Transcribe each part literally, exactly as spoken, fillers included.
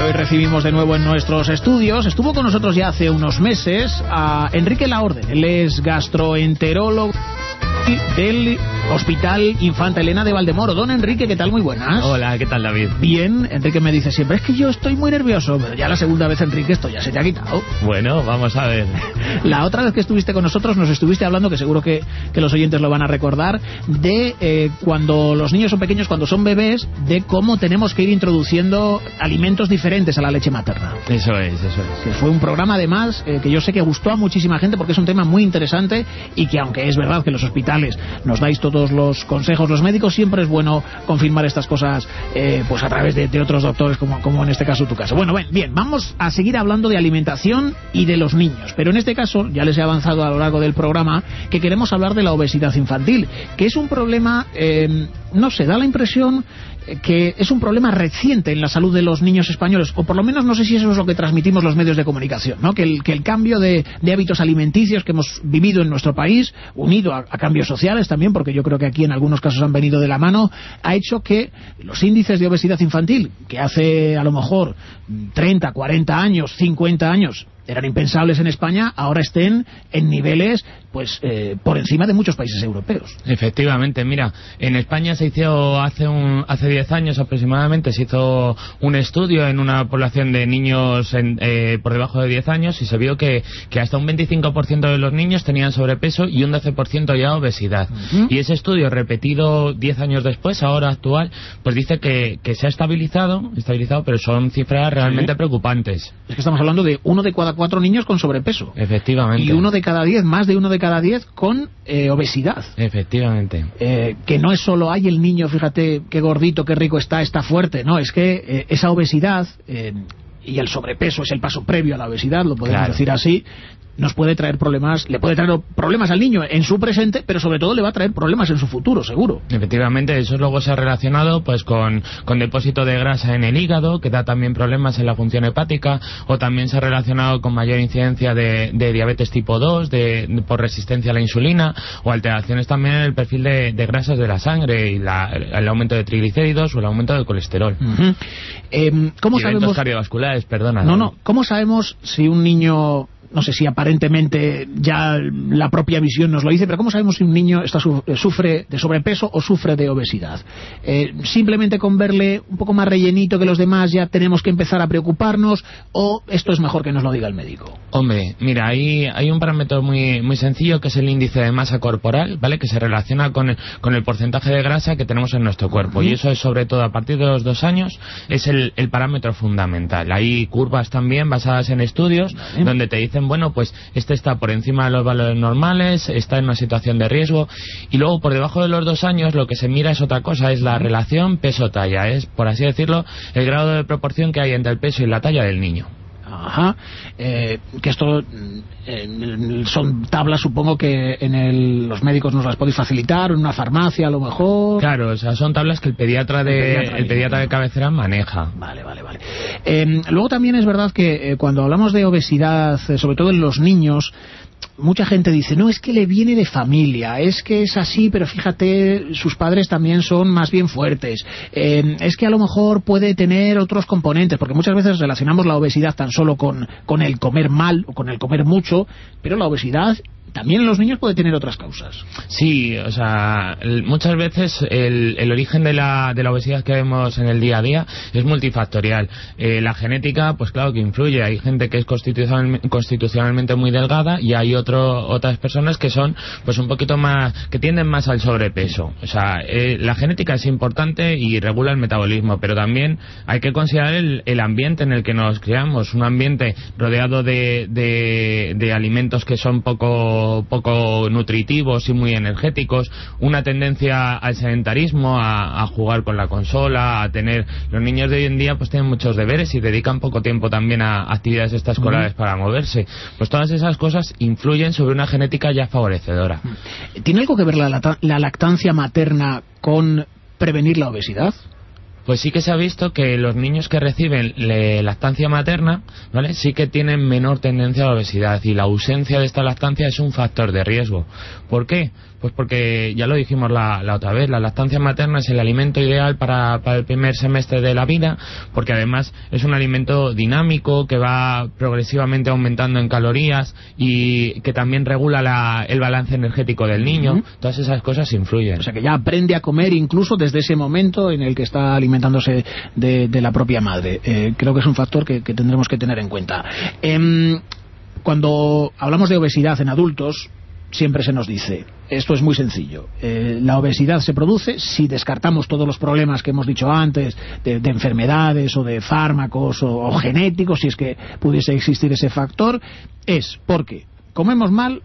hoy recibimos de nuevo en nuestros estudios. Estuvo con nosotros ya hace unos meses a Enrique Laorde. Él es gastroenterólogo del Hospital Infanta Elena de Valdemoro. Don Enrique, ¿qué tal? Muy buenas. Hola, ¿qué tal, David? Bien. Enrique me dice siempre, es que yo estoy muy nervioso. Pero ya la segunda vez, Enrique, esto ya se te ha quitado. Bueno, vamos a ver. La otra vez que estuviste con nosotros nos estuviste hablando, que seguro que, que los oyentes lo van a recordar, de eh, cuando los niños son pequeños, cuando son bebés, de cómo tenemos que ir introduciendo alimentos diferentes a la leche materna. Eso es, eso es. Que fue un programa, además, eh, que yo sé que gustó a muchísima gente porque es un tema muy interesante y que, aunque es verdad que los hospitales nos dais todos los consejos, los médicos, siempre es bueno confirmar estas cosas eh, pues a través de, de otros doctores, como, como en este caso tu caso. Bueno, bien, bien, vamos a seguir hablando de alimentación y de los niños, pero en este caso ya les he avanzado a lo largo del programa que queremos hablar de la obesidad infantil, que es un problema, eh, no sé, da la impresión que es un problema reciente en la salud de los niños españoles, o por lo menos no sé si eso es lo que transmitimos los medios de comunicación, ¿no? Que el, que el cambio de, de hábitos alimenticios que hemos vivido en nuestro país, unido a, a cambios sociales también, porque yo creo que aquí en algunos casos han venido de la mano, ha hecho que los índices de obesidad infantil, que hace a lo mejor treinta, cuarenta años, cincuenta años eran impensables en España, ahora estén en niveles pues eh, por encima de muchos países europeos. Efectivamente, mira, en España se hizo hace un hace diez años aproximadamente, se hizo un estudio en una población de niños en, eh, por debajo de diez años y se vio que, que hasta un veinticinco por ciento de los niños tenían sobrepeso y un doce por ciento ya obesidad. Uh-huh. Y ese estudio, repetido diez años después, ahora actual, pues dice que, que se ha estabilizado, estabilizado, pero son cifras realmente sí. preocupantes. Es que estamos hablando de uno de cada cuatro niños con sobrepeso. Efectivamente. Y uno de cada diez, más de uno de cada diez con eh, obesidad. Efectivamente. Eh, que no es solo, hay el niño, fíjate qué gordito, qué rico está, está fuerte. No, es que eh, esa obesidad, eh, y el sobrepeso es el paso previo a la obesidad, lo podemos claro. decir así, nos puede traer problemas, le puede traer problemas al niño en su presente, pero sobre todo le va a traer problemas en su futuro, seguro. Efectivamente, eso luego se ha relacionado pues con, con depósito de grasa en el hígado, que da también problemas en la función hepática, o también se ha relacionado con mayor incidencia de, de diabetes tipo dos, de, de, por resistencia a la insulina, o alteraciones también en el perfil de, de grasas de la sangre, y la, el aumento de triglicéridos o el aumento del colesterol. Uh-huh. eh, ¿Cómo y sabemos? Eventos cardiovasculares, perdona. No, no, ¿cómo sabemos si un niño... No sé si aparentemente ya la propia visión nos lo dice, pero ¿cómo sabemos si un niño está, sufre de sobrepeso o sufre de obesidad? Eh, ¿Simplemente con verle un poco más rellenito que los demás ya tenemos que empezar a preocuparnos, o esto es mejor que nos lo diga el médico? Hombre, mira, hay, hay un parámetro muy, muy sencillo, que es el índice de masa corporal, ¿vale? Que se relaciona con el, con el porcentaje de grasa que tenemos en nuestro cuerpo. Uh-huh. Y eso es, sobre todo a partir de los dos años, es el, el parámetro fundamental. Hay curvas también basadas en estudios, uh-huh. donde te dicen, bueno, pues este está por encima de los valores normales, está en una situación de riesgo, y luego por debajo de los dos años lo que se mira es otra cosa, es la relación peso-talla, es, por así decirlo, el grado de proporción que hay entre el peso y la talla del niño. Ajá, eh, que esto eh, son tablas, supongo que en el, los médicos nos las podéis facilitar, en una farmacia a lo mejor. Claro, o sea, son tablas que el pediatra de, el pediatra, el pediatra de cabecera maneja. Vale, vale, vale. Eh, luego también es verdad que eh, cuando hablamos de obesidad, eh, sobre todo en los niños, mucha gente dice, no, es que le viene de familia, es que es así, pero fíjate, sus padres también son más bien fuertes, eh, es que a lo mejor puede tener otros componentes, porque muchas veces relacionamos la obesidad tan solo con, con el comer mal o con el comer mucho, pero la obesidad también en los niños puede tener otras causas. Sí, o sea, el, muchas veces el, el origen de la, de la obesidad que vemos en el día a día es multifactorial. Eh, la genética, pues claro que influye. Hay gente que es constitucional, constitucionalmente muy delgada, y hay otro, otras personas que son pues un poquito más, que tienden más al sobrepeso. O sea, eh, la genética es importante y regula el metabolismo, pero también hay que considerar el, el ambiente en el que nos criamos, un ambiente rodeado de, de, de alimentos que son poco poco nutritivos y muy energéticos, una tendencia al sedentarismo, a, a jugar con la consola, a tener... Los niños de hoy en día pues tienen muchos deberes y dedican poco tiempo también a actividades extraescolares uh-huh. para moverse. Pues todas esas cosas influyen sobre una genética ya favorecedora. ¿Tiene algo que ver la, la lactancia materna con prevenir la obesidad? pues sí que se ha visto que los niños que reciben le, lactancia materna, ¿vale?, sí que tienen menor tendencia a la obesidad, y la ausencia de esta lactancia es un factor de riesgo. ¿Por qué? Pues porque, ya lo dijimos la, la otra vez, la lactancia materna es el alimento ideal para, para el primer semestre de la vida, porque además es un alimento dinámico que va progresivamente aumentando en calorías y que también regula la, el balance energético del niño. Uh-huh. Todas esas cosas influyen. O sea que ya aprende a comer incluso desde ese momento en el que está alimentándose de, de la propia madre. Eh, creo que es un factor que, que tendremos que tener en cuenta. Eh, cuando hablamos de obesidad en adultos, siempre se nos dice, esto es muy sencillo, eh, la obesidad se produce si descartamos todos los problemas que hemos dicho antes, de, de enfermedades o de fármacos o, o genéticos, si es que pudiese existir ese factor, es porque comemos mal,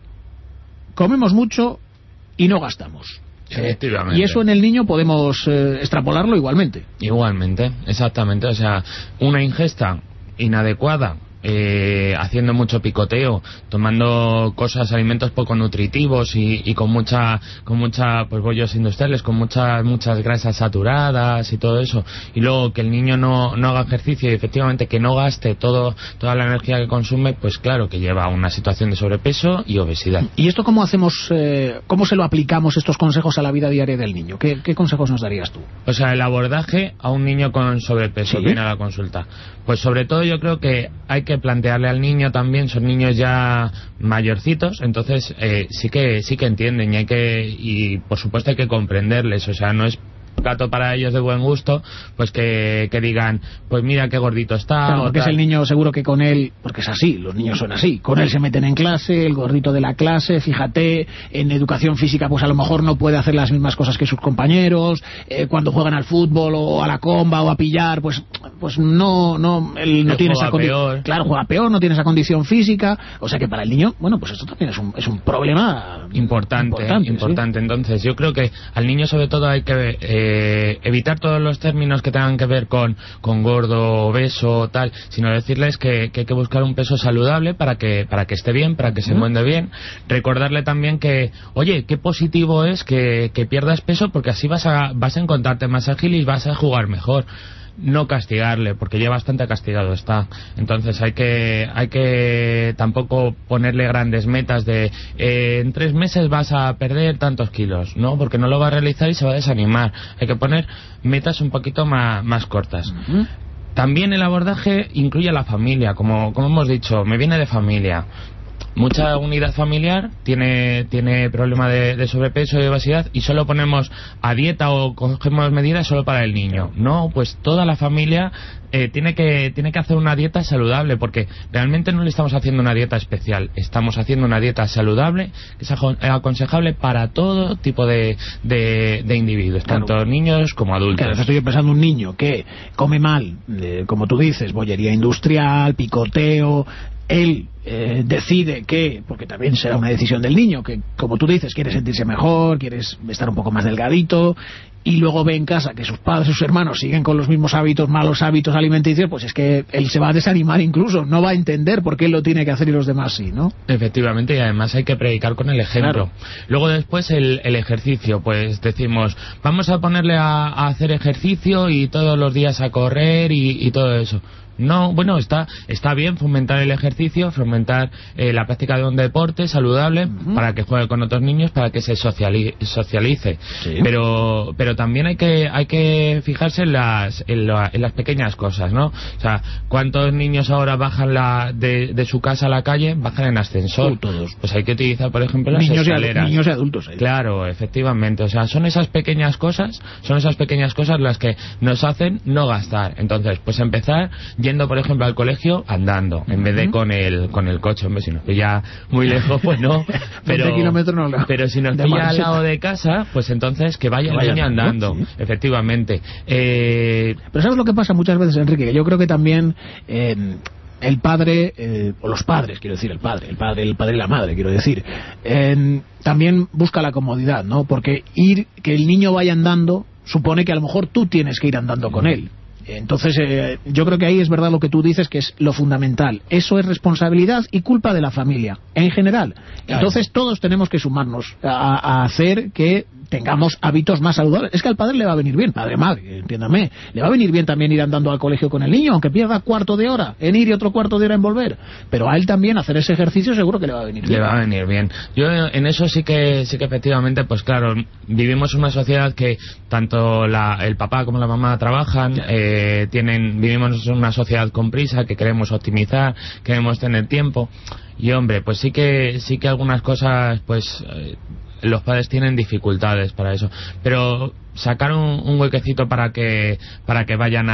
comemos mucho y no gastamos. Efectivamente. Y eso en el niño podemos eh, extrapolarlo igualmente. Igualmente, exactamente. O sea, una ingesta inadecuada, Eh, haciendo mucho picoteo, tomando cosas, alimentos poco nutritivos y, y con mucha, con mucha, pues bollos industriales, con muchas, muchas grasas saturadas y todo eso, y luego que el niño no, no haga ejercicio y efectivamente que no gaste todo, toda la energía que consume, pues claro que lleva a una situación de sobrepeso y obesidad. ¿Y esto cómo hacemos, eh, cómo se lo aplicamos estos consejos a la vida diaria del niño? ¿Qué, qué consejos nos darías tú? O sea, el abordaje a un niño con sobrepeso, ¿sí?, viene a la consulta. Pues sobre todo yo creo que hay que plantearle al niño también, son niños ya mayorcitos, entonces eh, sí que sí que entienden y hay que, y por supuesto hay que comprenderles, o sea, no es plato para ellos de buen gusto, pues que, que digan, pues mira qué gordito está. Claro, porque tal. es el niño seguro que con él, porque es así, los niños son así, con él se meten en clase, el gordito de la clase, fíjate, en educación física pues a lo mejor no puede hacer las mismas cosas que sus compañeros, eh, cuando juegan al fútbol o a la comba o a pillar, pues pues no, no, él no él tiene esa condición, claro, juega peor, no tiene esa condición física, o sea que para el niño, bueno, pues esto también es un, es un problema importante, importante, importante. ¿Sí? Entonces yo creo que al niño sobre todo hay que eh, evitar todos los términos que tengan que ver con, con gordo, obeso, tal, sino decirles que, que hay que buscar un peso saludable para que, para que esté bien, para que se encuentre bien. Recordarle también que, oye, qué positivo es que, que pierdas peso porque así vas a, vas a encontrarte más ágil y vas a jugar mejor. No castigarle, porque ya bastante castigado está. Entonces hay que hay que tampoco ponerle grandes metas de eh, en tres meses vas a perder tantos kilos, ¿no? Porque no lo va a realizar y se va a desanimar. Hay que poner metas un poquito más, más cortas. Uh-huh. También el abordaje incluye a la familia, como, como hemos dicho, me viene de familia. Mucha unidad familiar tiene tiene problema de, de sobrepeso y obesidad y solo ponemos a dieta o cogemos medidas solo para el niño. No, pues toda la familia eh, tiene que tiene que hacer una dieta saludable, porque realmente no le estamos haciendo una dieta especial, estamos haciendo una dieta saludable que es aconsejable para todo tipo de, de, de individuos, claro, tanto niños como adultos. Claro, estoy pensando un niño que come mal, eh, como tú dices, bollería industrial, picoteo. Él eh, decide que, porque también será una decisión del niño, que como tú dices, quiere sentirse mejor, quiere estar un poco más delgadito, y luego ve en casa que sus padres, sus hermanos siguen con los mismos hábitos, malos hábitos alimenticios, pues es que él se va a desanimar incluso, no va a entender por qué él lo tiene que hacer y los demás sí, ¿no? Efectivamente, y además hay que predicar con el ejemplo. Claro. Luego después el, el ejercicio, pues decimos, vamos a ponerle a, a hacer ejercicio y todos los días a correr y, y todo eso. No, bueno, está está bien fomentar el ejercicio, fomentar eh, la práctica de un deporte saludable, uh-huh, para que juegue con otros niños, para que se socialice, socialice. Sí. pero pero también hay que hay que fijarse en las en, la, en las pequeñas cosas, ¿no? O sea, ¿cuántos niños ahora bajan la de, de su casa a la calle, bajan en ascensor? Uh, todos. Pues hay que utilizar, por ejemplo, las niños escaleras. Y, niños y adultos. ¿Eh? Claro, efectivamente. O sea, son esas pequeñas cosas, son esas pequeñas cosas las que nos hacen no gastar. Entonces, pues empezar yendo, por ejemplo, al colegio andando, en uh-huh, vez de con el con el coche. Hombre, si nos pilla muy lejos, pues no. Pero, no, no. pero si nos pilla al lado de casa, pues entonces que vaya el niño andando, sí, efectivamente. Eh... Pero ¿sabes lo que pasa muchas veces, Enrique? Que yo creo que también eh, el padre, eh, o los padres, quiero decir, el padre, el padre, el padre y la madre, quiero decir, eh, también busca la comodidad, ¿no? Porque ir, que el niño vaya andando, supone que a lo mejor tú tienes que ir andando con él. Entonces eh, yo creo que ahí es verdad lo que tú dices, que es lo fundamental. Eso es responsabilidad y culpa de la familia en general. Entonces todos tenemos que sumarnos a, a hacer que tengamos hábitos más saludables. Es que al padre le va a venir bien, padre, madre, entiéndame, le va a venir bien también ir andando al colegio con el niño, aunque pierda cuarto de hora en ir y otro cuarto de hora en volver, pero a él también hacer ese ejercicio seguro que le va a venir bien. Le va a venir bien. Yo en eso sí que sí que efectivamente, pues claro, vivimos una sociedad que tanto la, el papá como la mamá trabajan, eh, tienen, vivimos en una sociedad con prisa, que queremos optimizar, queremos tener tiempo, y hombre, pues sí que sí que algunas cosas, pues eh, los padres tienen dificultades para eso, pero sacar un, un huequecito para que para que vayan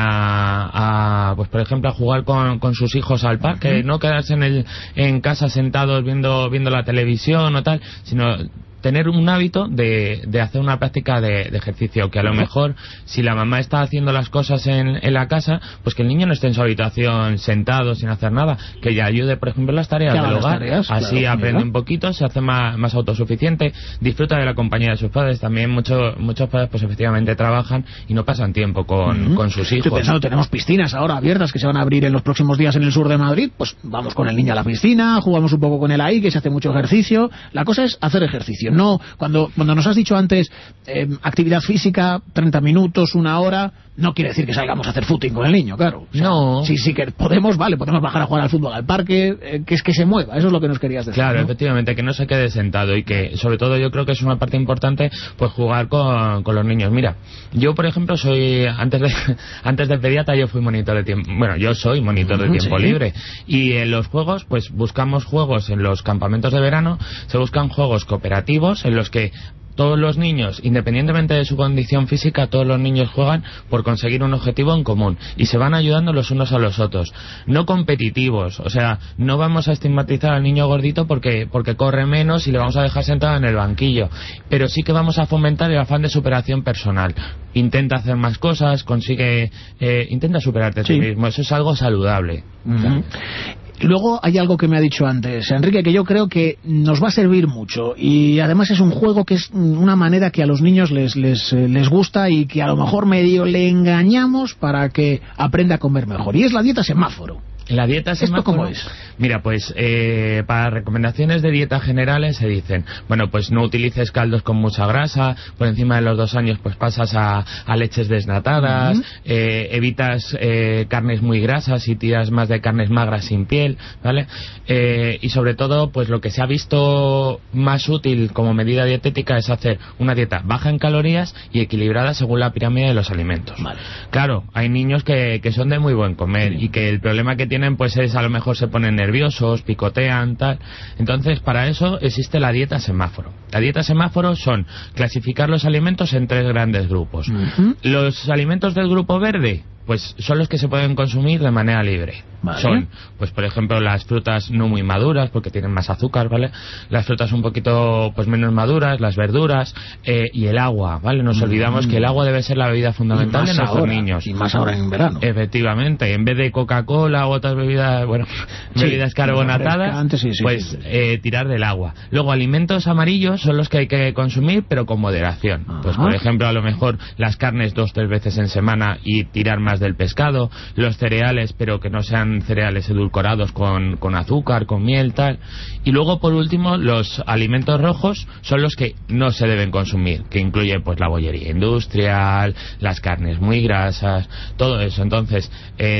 a, a pues por ejemplo a jugar con, con sus hijos al parque, uh-huh. no quedarse en el en casa sentados viendo viendo la televisión o tal, sino tener un hábito de, de hacer una práctica de, de ejercicio, que a lo mejor si la mamá está haciendo las cosas en, en la casa, pues que el niño no esté en su habitación sentado sin hacer nada, que ya ayude por ejemplo en las tareas del hogar, tareas, así claro, aprende mira. un poquito, se hace más, más autosuficiente, disfruta de la compañía de sus padres. También muchos muchos padres pues efectivamente trabajan y no pasan tiempo con, uh-huh. con sus hijos. Estoy pensando, tenemos piscinas ahora abiertas que se van a abrir en los próximos días en el sur de Madrid, pues vamos con el niño a la piscina, jugamos un poco con él ahí, que se hace mucho ejercicio. La cosa es hacer ejercicio. No, cuando, cuando nos has dicho antes eh, actividad física, treinta minutos, una hora, no quiere decir que salgamos a hacer footing con el niño, claro. O sea, no. Sí, sí que podemos, vale, podemos bajar a jugar al fútbol al parque, eh, que es que se mueva, eso es lo que nos querías decir. Claro, ¿no? Efectivamente, que no se quede sentado y que, sobre todo, yo creo que es una parte importante, pues jugar con, con los niños. Mira, yo, por ejemplo, soy, antes de antes de pediatra, yo fui monitor de tiempo, bueno, yo soy monitor de tiempo sí. libre, y en los juegos, pues buscamos juegos en los campamentos de verano, se buscan juegos cooperativos en los que todos los niños, independientemente de su condición física, todos los niños juegan por conseguir un objetivo en común y se van ayudando los unos a los otros. No competitivos, o sea, no vamos a estigmatizar al niño gordito porque porque corre menos y le vamos a dejar sentado en el banquillo, pero sí que vamos a fomentar el afán de superación personal. Intenta hacer más cosas, consigue, eh, intenta superarte a ti sí. mismo, eso es algo saludable. Uh-huh. O sea, luego hay algo que me ha dicho antes Enrique, que yo creo que nos va a servir mucho, y además es un juego que es una manera que a los niños les, les, les gusta y que a lo mejor medio le engañamos para que aprenda a comer mejor, y es la dieta semáforo. La dieta semáforo, ¿esto cómo es? Mira, pues eh, para recomendaciones de dieta generales se dicen, bueno, pues no utilices caldos con mucha grasa, por encima de los dos años pues pasas a, a leches desnatadas, uh-huh. eh, evitas eh, carnes muy grasas y tiras más de carnes magras sin piel, ¿vale? Eh, y sobre todo, pues lo que se ha visto más útil como medida dietética es hacer una dieta baja en calorías y equilibrada según la pirámide de los alimentos. Vale. Claro, hay niños que, que son de muy buen comer sí. y que el problema que tienen pues es a lo mejor se ponen nerviosos, picotean, tal. Entonces para eso existe la dieta semáforo. La dieta semáforo son clasificar los alimentos en tres grandes grupos. Uh-huh. Los alimentos del grupo verde, pues son los que se pueden consumir de manera libre. Vale. Son, pues por ejemplo, las frutas no muy maduras, porque tienen más azúcar, ¿vale? Las frutas un poquito pues menos maduras, las verduras eh, y el agua, ¿vale? Nos mm. olvidamos que el agua debe ser la bebida fundamental de nuestros ahora, niños. Y más ahora en verano. Efectivamente, en vez de Coca-Cola u otras bebidas, bueno, sí, bebidas carbonatadas, antes, sí, sí, pues sí, sí. Eh, tirar del agua. Luego, alimentos amarillos son los que hay que consumir, pero con moderación. Ajá. Pues por ejemplo, a lo mejor las carnes dos, tres veces en semana y tirar más del pescado, los cereales, pero que no sean cereales edulcorados con, con azúcar, con miel, tal. Y luego, por último, los alimentos rojos son los que no se deben consumir, que incluye pues la bollería industrial, las carnes muy grasas, todo eso. Entonces,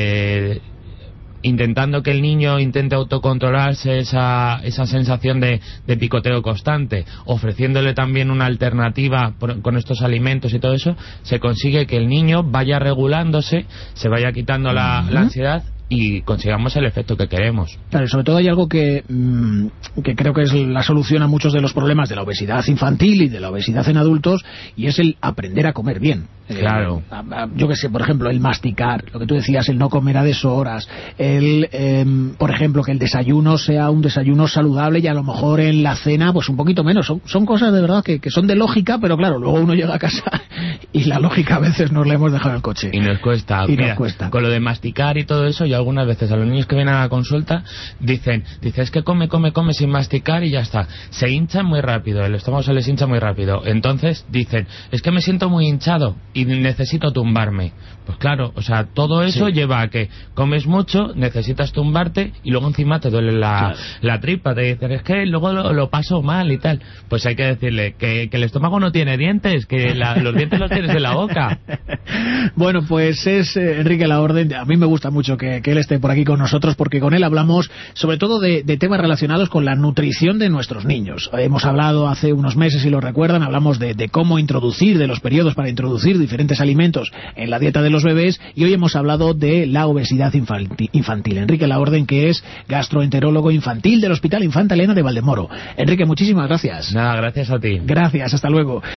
eh, intentando que el niño intente autocontrolarse esa, esa sensación de, de picoteo constante, ofreciéndole también una alternativa por, con estos alimentos y todo eso, se consigue que el niño vaya regulándose, se vaya quitando la, uh-huh. la ansiedad y consigamos el efecto que queremos. Claro, y sobre todo hay algo que, mmm, que creo que es la solución a muchos de los problemas de la obesidad infantil y de la obesidad en adultos, y es el aprender a comer bien. Claro. Eh, a, a, yo que sé, por ejemplo, el masticar, lo que tú decías, el no comer a deshoras, el, eh, por ejemplo, que el desayuno sea un desayuno saludable y a lo mejor en la cena, pues un poquito menos. Son, son cosas de verdad que, que son de lógica, pero claro, luego uno llega a casa y la lógica a veces nos la hemos dejado en el coche. Y nos cuesta. Y Mira, nos cuesta. Con lo de masticar y todo eso, yo algunas veces a los niños que vienen a la consulta, dicen, dice, es que come, come, come sin masticar y ya está. Se hinchan muy rápido, el estómago se les hincha muy rápido. Entonces dicen, es que me siento muy hinchado y necesito tumbarme. Pues claro, o sea, todo eso sí. lleva a que comes mucho, necesitas tumbarte y luego encima te duele la, claro. la tripa. Te dicen, es que luego lo, lo paso mal y tal. Pues hay que decirle que, que el estómago no tiene dientes, que la, los dientes los tienes en la boca. Bueno, pues es eh, Enrique Laorden. A mí me gusta mucho que, que él esté por aquí con nosotros, porque con él hablamos sobre todo de, de temas relacionados con la nutrición de nuestros niños. Hemos hablado hace unos meses, si lo recuerdan, hablamos de, de cómo introducir, de los periodos para introducir diferentes alimentos en la dieta de los bebés, y hoy hemos hablado de la obesidad infantil. infantil. Enrique Laorden, que es gastroenterólogo infantil del Hospital Infanta Elena de Valdemoro. Enrique, muchísimas gracias. Nada, gracias a ti. Gracias, hasta luego.